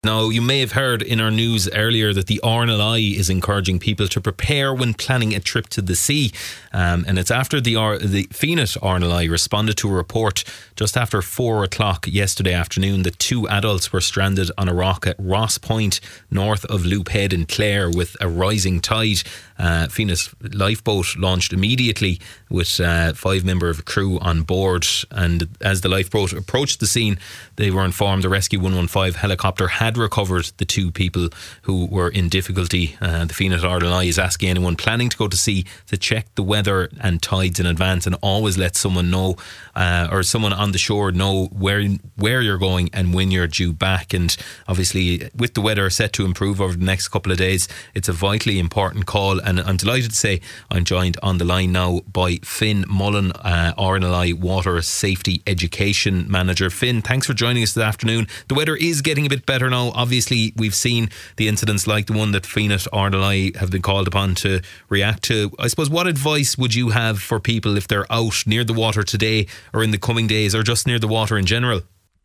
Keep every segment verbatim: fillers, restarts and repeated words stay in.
Now, you may have heard in our news earlier that the R N L I is encouraging people to prepare when planning a trip to the sea. Um, and it's after the, R- the Fenit R N L I responded to a report just after four o'clock yesterday afternoon that two adults were stranded on a rock at Ross Point, north of Loop Head in Clare, with a rising tide. Uh, Fenit lifeboat launched immediately with uh, five member of crew on board. And as the lifeboat approached the scene, they were informed the Rescue one one five helicopter had recovered the two people who were in difficulty. Uh, the Fenit R N L I is asking anyone planning to go to sea to check the weather and tides in advance, and always let someone know uh, or someone on the shore know where where you're going and when you're due back. And obviously, with the weather set to improve over the next couple of days, it's a vitally important call. And I'm delighted to say I'm joined on the line now by Finn Mullen, uh, R N L I Water Safety Education Manager. Finn, thanks for joining us this afternoon. The weather is getting a bit better now. Obviously, we've seen the incidents like the one that Fenit R N L I have been called upon to react to. I suppose, what advice would you have for people if they're out near the water today or in the coming days, or just near the water in general?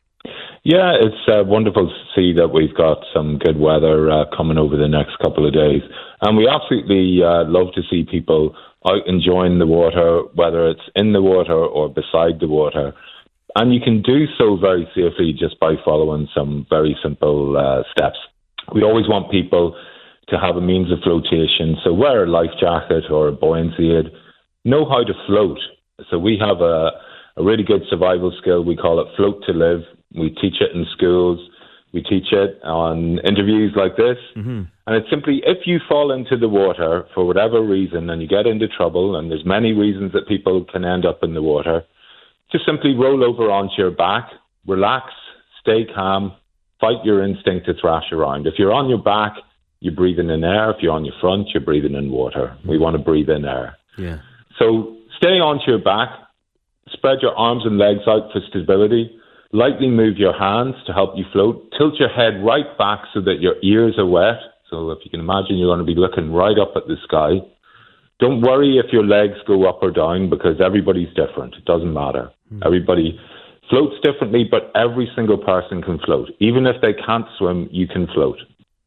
Yeah, it's uh, wonderful to see that we've got some good weather uh, coming over the next couple of days. And we absolutely uh, love to see people out enjoying the water, whether it's in the water or beside the water. And you can do so very safely just by following some very simple uh, steps. We always want people to have a means of flotation. So wear a life jacket or a buoyancy aid. Know how to float. So we have a, a really good survival skill. We call it Float to Live. We teach it in schools. We teach it on interviews like this. Mm-hmm. And it's simply, if you fall into the water for whatever reason and you get into trouble, and there's many reasons that people can end up in the water, just simply roll over onto your back, relax, stay calm, fight your instinct to thrash around. If you're on your back, you're breathing in air. If you're on your front, you're breathing in water. We want to breathe in air. Yeah. So stay onto your back, spread your arms and legs out for stability, lightly move your hands to help you float, tilt your head right back so that your ears are wet. So if you can imagine, you're going to be looking right up at the sky. Don't worry if your legs go up or down, because everybody's different. It doesn't matter. Mm. Everybody floats differently, but every single person can float. Even if they can't swim, you can float.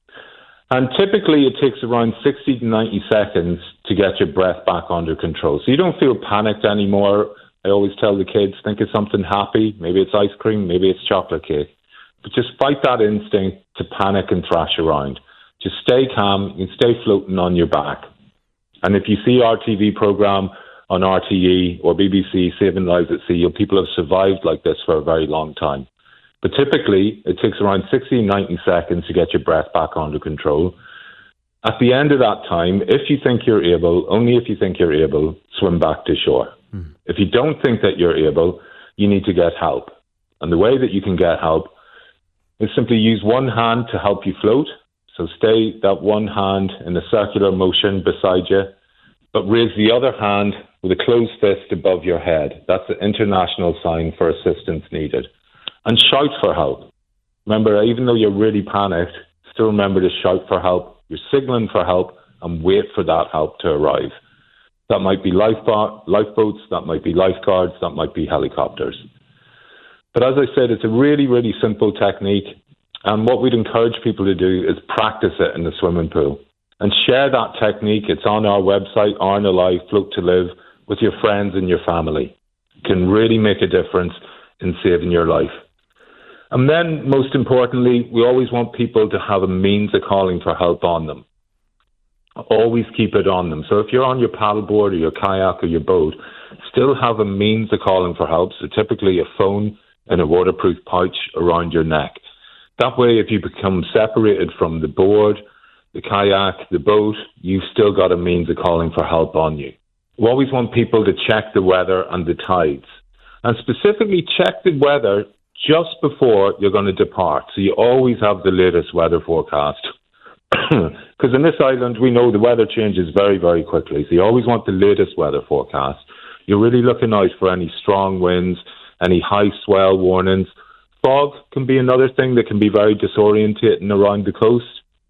And typically it takes around sixty to ninety seconds to get your breath back under control. So you don't feel panicked anymore. I always tell the kids, think of something happy. Maybe it's ice cream, maybe it's chocolate cake. But just fight that instinct to panic and thrash around. Just stay calm and stay floating on your back. And if you see our T V programme on R T E or B B C, Saving Lives at Sea, people have survived like this for a very long time. But typically, it takes around sixty, ninety seconds to get your breath back under control. At the end of that time, if you think you're able, only if you think you're able, swim back to shore. Mm. If you don't think that you're able, you need to get help. And the way that you can get help is simply use one hand to help you float. So stay that one hand in a circular motion beside you, but raise the other hand with a closed fist above your head. That's the international sign for assistance needed. And shout for help. Remember, even though you're really panicked, still remember to shout for help. You're signaling for help and wait for that help to arrive. That might be lifeboat, lifeboats, that might be lifeguards, that might be helicopters. But as I said, it's a really, really simple technique. And what we'd encourage people to do is practice it in the swimming pool and share that technique. It's on our website, R N L I, Float to Live, with your friends and your family. It can really make a difference in saving your life. And then, most importantly, we always want people to have a means of calling for help on them. Always keep it on them. So if you're on your paddleboard or your kayak or your boat, still have a means of calling for help. So typically a phone and a waterproof pouch around your neck. That way, if you become separated from the board, the kayak, the boat, you've still got a means of calling for help on you. We always want people to check the weather and the tides. And specifically check the weather just before you're going to depart. So you always have the latest weather forecast. Because in this island, we know the weather changes very, very quickly. So you always want the latest weather forecast. You're really looking out for any strong winds, any high swell warnings. Fog can be another thing that can be very disorientating around the coast.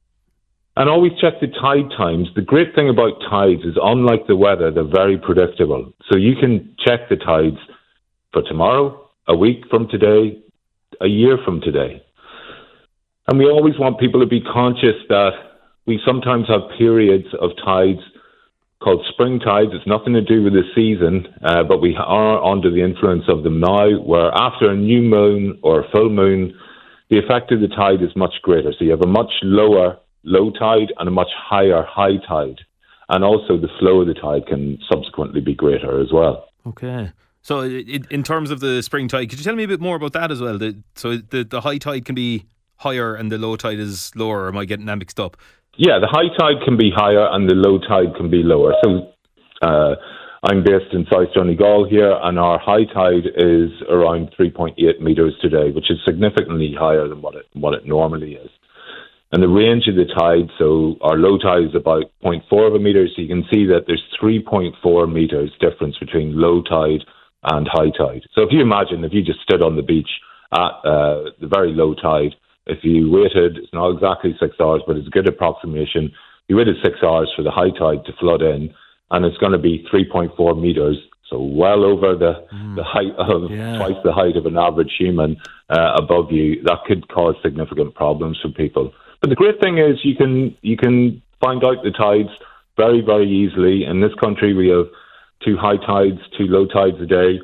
And always check the tide times. The great thing about tides is, unlike the weather, they're very predictable. So you can check the tides for tomorrow, a week from today, a year from today. And we always want people to be conscious that we sometimes have periods of tides called spring tides. It's nothing to do with the season, uh, but we are under the influence of them now, where after a new moon or a full moon, the effect of the tide is much greater. So you have a much lower low tide and a much higher high tide. And also the flow of the tide can subsequently be greater as well. Okay. So in terms of the spring tide, could you tell me a bit more about that as well? The, so the, the high tide can be higher and the low tide is lower, or am I getting that mixed up? Yeah, the high tide can be higher and the low tide can be lower. So uh, I'm based in South Donegal here, and our high tide is around three point eight metres today, which is significantly higher than what it what it normally is. And the range of the tide, so our low tide is about zero point four of a metre, so you can see that there's three point four metres difference between low tide and high tide. So if you imagine, if you just stood on the beach at uh, the very low tide, if you waited, it's not exactly six hours, but it's a good approximation. You waited six hours for the high tide to flood in, and it's going to be three point four metres, so well over the, mm. the height of yeah. twice the height of an average human uh, above you. That could cause significant problems for people. But the great thing is you can you can find out the tides very, very easily. In this country, we have two high tides, two low tides a day,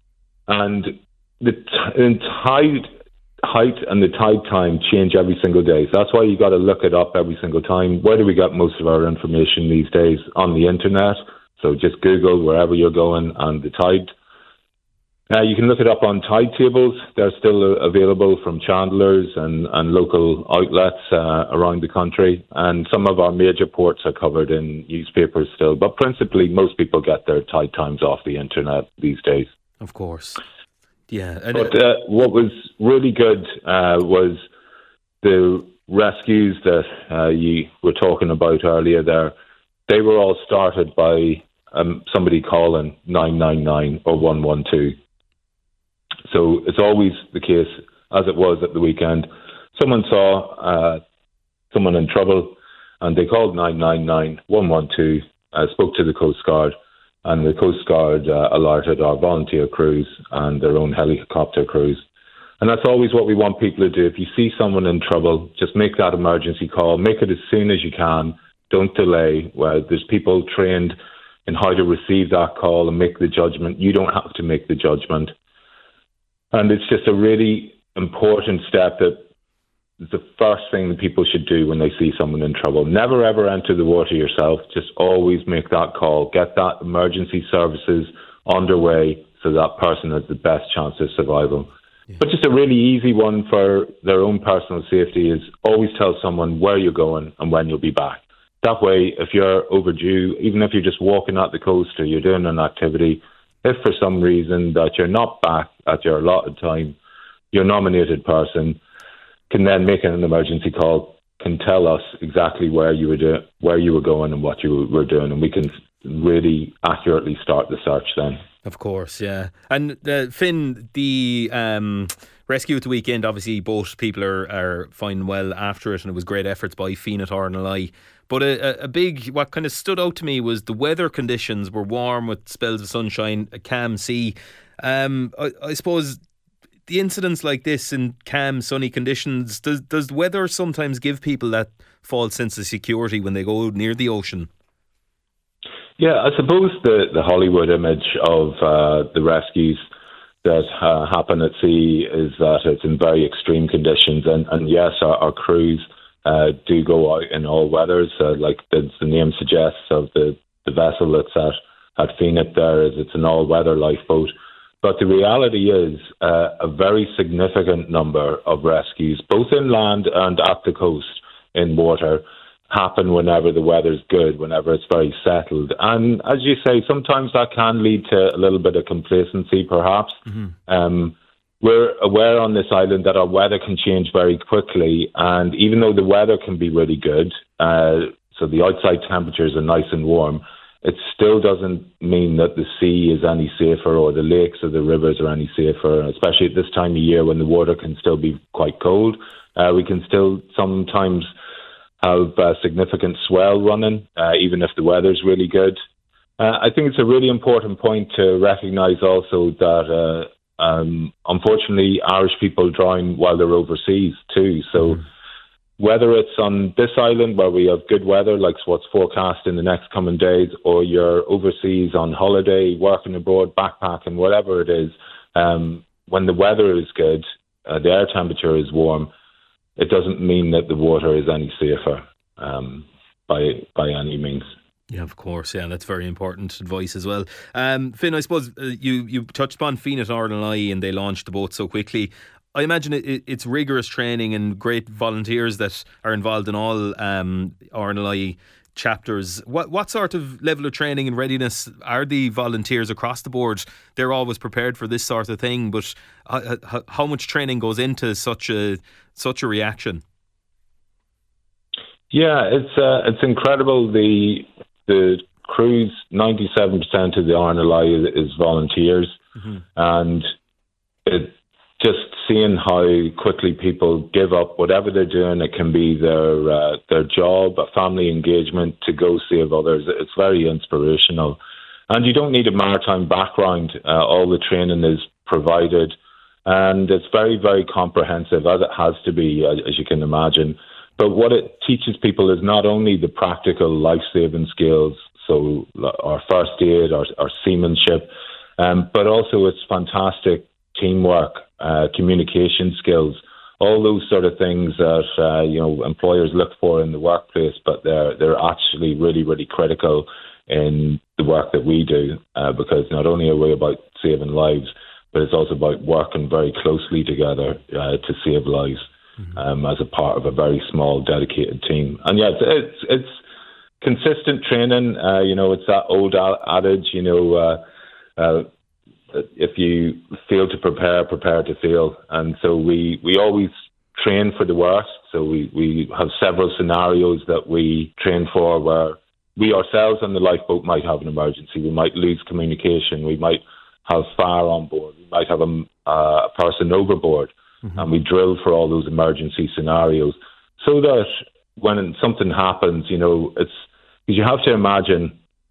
and the t- tide height and the tide time change every single day. So that's why you got to look it up every single time. Where do we get most of our information these days? On the internet. So just Google wherever you're going and the tide. Uh, you can look it up on tide tables. They're still uh, available from chandlers and, and local outlets uh, around the country. And some of our major ports are covered in newspapers still. But principally, most people get their tide times off the internet these days. Of course. Yeah. And but uh, what was really good uh, was the rescues that uh, you were talking about earlier there. They were all started by um, somebody calling nine nine nine or one one two. So it's always the case, as it was at the weekend. Someone saw uh, someone in trouble and they called nine nine nine, one one two, uh, spoke to the Coast Guard, and the Coast Guard uh, alerted our volunteer crews and their own helicopter crews. And that's always what we want people to do. If you see someone in trouble, just make that emergency call. Make it as soon as you can. Don't delay. Where there's people trained in how to receive that call and make the judgment. You don't have to make the judgment. And it's just a really important step that is the first thing that people should do when they see someone in trouble. Never, ever enter the water yourself. Just always make that call. Get that emergency services underway so that person has the best chance of survival. Yeah. But just a really easy one for their own personal safety is always tell someone where you're going and when you'll be back. That way, if you're overdue, even if you're just walking at the coast or you're doing an activity, if for some reason that you're not back at your allotted time, your nominated person can then make an emergency call, can tell us exactly where you were do- where you were going and what you were doing, and we can really accurately start the search then. Of course, yeah. And uh, Finn, the um, rescue at the weekend, obviously both people are, are fine well after it, and it was great efforts by Fianna R N L I. But a, a big, what kind of stood out to me was the weather conditions were warm with spells of sunshine, a calm sea. Um, I, I suppose the incidents like this in calm, sunny conditions, does does the weather sometimes give people that false sense of security when they go near the ocean? Yeah, I suppose the, the Hollywood image of uh, the rescues that uh, happen at sea is that it's in very extreme conditions. And, and yes, our, our crews uh, do go out in all weathers, uh, like the, the name suggests of the, the vessel that's at, at Fianna there, is it's an all-weather lifeboat. But the reality is uh, a very significant number of rescues, both inland and at the coast in water, happen whenever the weather's good, whenever it's very settled. And as you say, sometimes that can lead to a little bit of complacency, perhaps. Mm-hmm. Um, we're aware on this island that our weather can change very quickly. And even though the weather can be really good, uh, so the outside temperatures are nice and warm, it still doesn't mean that the sea is any safer or the lakes or the rivers are any safer, especially at this time of year when the water can still be quite cold. Uh, we can still sometimes have uh, significant swell running, uh, even if the weather's really good. Uh, I think it's a really important point to recognise also that, uh, um, unfortunately, Irish people drown while they're overseas too. So mm-hmm. whether it's on this island where we have good weather, like what's forecast in the next coming days, or you're overseas on holiday, working abroad, backpacking, whatever it is, um, when the weather is good, uh, the air temperature is warm, it doesn't mean that the water is any safer um, by by any means. Yeah, of course. Yeah, that's very important advice as well. Um, Finn, I suppose uh, you, you touched upon Fianna R N L I and they launched the boat so quickly. I imagine it, it's rigorous training and great volunteers that are involved in all um, R N L I chapters. What what sort of level of training and readiness are the volunteers across the board? They're always prepared for this sort of thing, but how, how much training goes into such a such a reaction? Yeah, it's uh, it's incredible. The the crew's ninety-seven percent of the R N L I is, is volunteers, mm-hmm. and it. Just seeing how quickly people give up whatever they're doing. It can be their uh, their job, a family engagement to go save others. It's very inspirational. And you don't need a maritime background. Uh, all the training is provided. And it's very, very comprehensive, as it has to be, as you can imagine. But what it teaches people is not only the practical life-saving skills, so our first aid, our, our seamanship, um, but also it's fantastic teamwork, uh, communication skills, all those sort of things that uh, you know employers look for in the workplace, but they're they're actually really really critical in the work that we do uh, because not only are we about saving lives, but it's also about working very closely together uh, to save lives mm-hmm. um, as a part of a very small dedicated team. And yeah, it's it's, it's consistent training. Uh, you know, it's that old adage. You know. Uh, uh, If you fail to prepare, prepare to fail. And so we, we always train for the worst. So we, we have several scenarios that we train for where we ourselves on the lifeboat might have an emergency. We might lose communication. We might have fire on board. We might have a, uh, a person overboard. Mm-hmm. And we drill for all those emergency scenarios so that when something happens, you know, it's because you have to imagine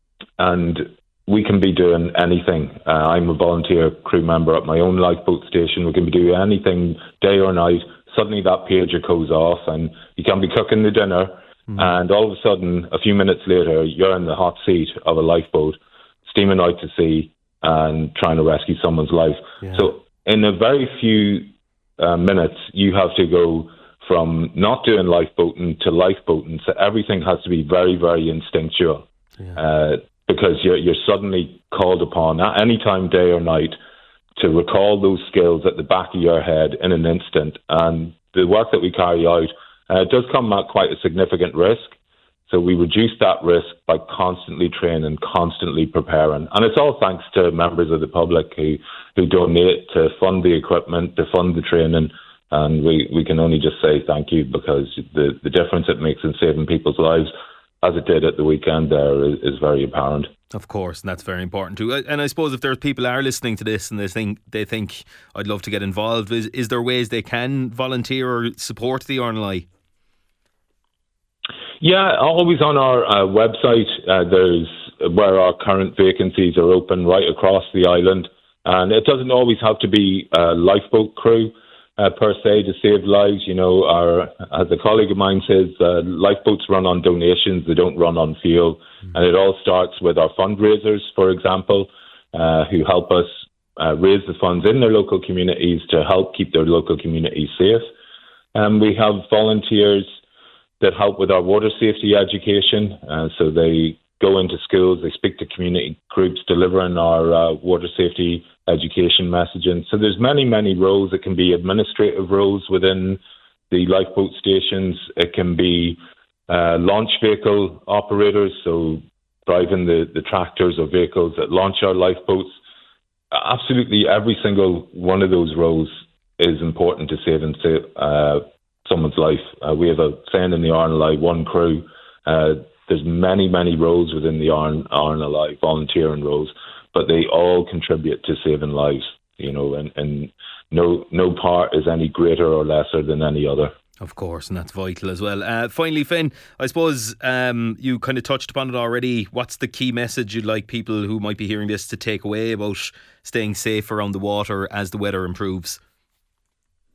and we can be doing anything. Uh, I'm a volunteer crew member at my own lifeboat station. We can be doing anything day or night. Suddenly that pager goes off and you can be cooking the dinner mm-hmm. and all of a sudden, a few minutes later, you're in the hot seat of a lifeboat, steaming out to sea and trying to rescue someone's life. Yeah. So in a very few uh, minutes, you have to go from not doing lifeboating to lifeboating. So everything has to be very, very instinctual. Yeah. Uh, because you're, you're suddenly called upon at any time, day or night, to recall those skills at the back of your head in an instant. And the work that we carry out uh, does come at quite a significant risk. So we reduce that risk by constantly training, constantly preparing. And it's all thanks to members of the public who, who donate to fund the equipment, to fund the training. And we, we can only just say thank you because the, the difference it makes in saving people's lives, as it did at the weekend there, is, is very apparent. Of course, and that's very important too. And I suppose if there's people are listening to this and they think they think I'd love to get involved, is, is there ways they can volunteer or support the R N L I? Yeah, always on our uh, website. Uh, there's where our current vacancies are open right across the island, and it doesn't always have to be a lifeboat crew. Uh, per se, to save lives. You know, our, as a colleague of mine says, uh, lifeboats run on donations, they don't run on fuel. Mm-hmm. And it all starts with our fundraisers, for example, uh, who help us uh, raise the funds in their local communities to help keep their local communities safe. And we have volunteers that help with our water safety education. Uh, so they go into schools, they speak to community groups delivering our uh, water safety education messaging. So there's many, many roles. It can be administrative roles within the lifeboat stations. It can be uh, launch vehicle operators, so driving the, the tractors or vehicles that launch our lifeboats. Absolutely every single one of those roles is important to saving uh, someone's life. Uh, we have a saying in the R N L I, one crew. Uh, there's many, many roles within the R N L I, volunteering roles, but they all contribute to saving lives, you know, and, and no no part is any greater or lesser than any other. Of course, and that's vital as well. Uh, finally, Finn, I suppose um, you kind of touched upon it already. What's the key message you'd like people who might be hearing this to take away about staying safe around the water as the weather improves?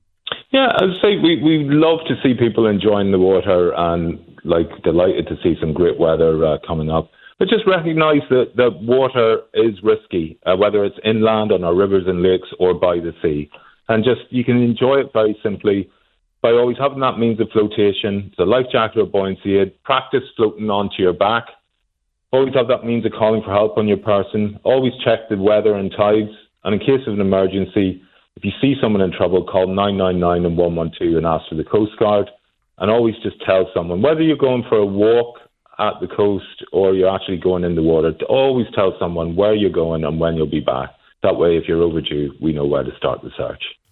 Yeah, I'd say we, we love to see people enjoying the water and like delighted to see some great weather uh, coming up. But just recognise that the water is risky, uh, whether it's inland on our rivers and lakes or by the sea. And just you can enjoy it very simply by always having that means of flotation, the life jacket or buoyancy aid, practice floating onto your back. Always have that means of calling for help on your person. Always check the weather and tides. And in case of an emergency, if you see someone in trouble, call nine nine nine and one one two and ask for the Coast Guard. And always just tell someone, whether you're going for a walk at the coast or you're actually going in the water, to always tell someone where you're going and when you'll be back. That way, if you're overdue, we know where to start the search.